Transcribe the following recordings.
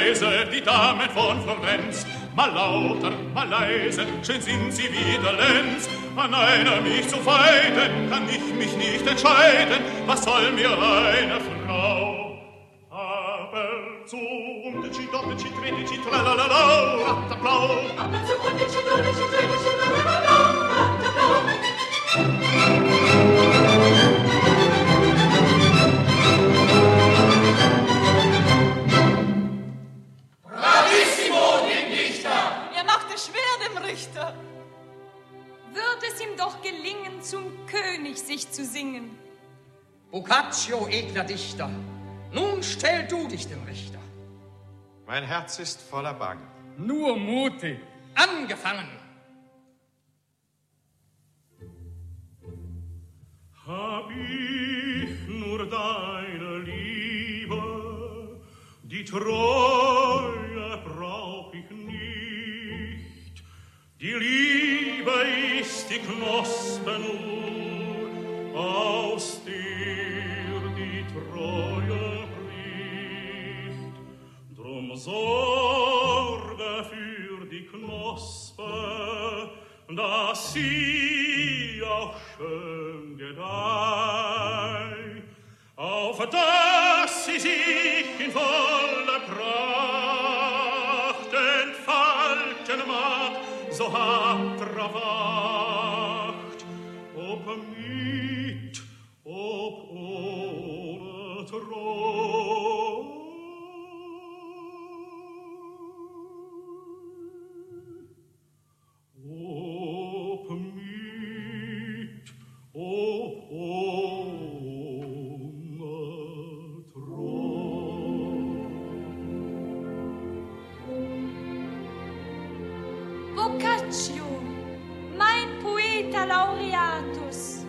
Weise die Damen von Florenz. Mal lauter, mal leise, schön sind sie wie der Lenz. An einer mich zu feiden, kann ich mich nicht entscheiden. Was soll mir eine Frau? Aber zu undici, dodici, tredici, tralalala, rattaplau. Aber zu undici, dodici, tredici, tralalala, rattaplau. Bravissimo, dem Dichter! Er macht es schwer dem Richter. Wird es ihm doch gelingen, zum König sich zu singen. Boccaccio, edler Dichter, nun stell du dich dem Richter. Mein Herz ist voller Bangen. Nur mutig, angefangen. Hab ich nur deine Liebe, die Treue brauch ich nicht. Die Liebe ist die Knospe nur, aus der die Treue bricht. Drum sorge für die Knospe, dass sie auch schön gedeiht, auf dass sie sich in voller Pracht entfalten mag, so habt Wacht, ob mit, ob ohne Treu. Ob mit, ob ohne Treu. Boccaccio, mein Poeta Laureatus.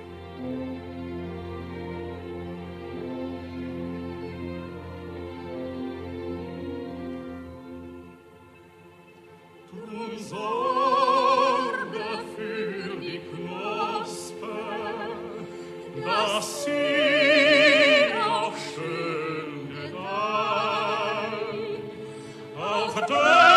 Drum sorge für die Knospe, dass sie auch schön gedeiht, auf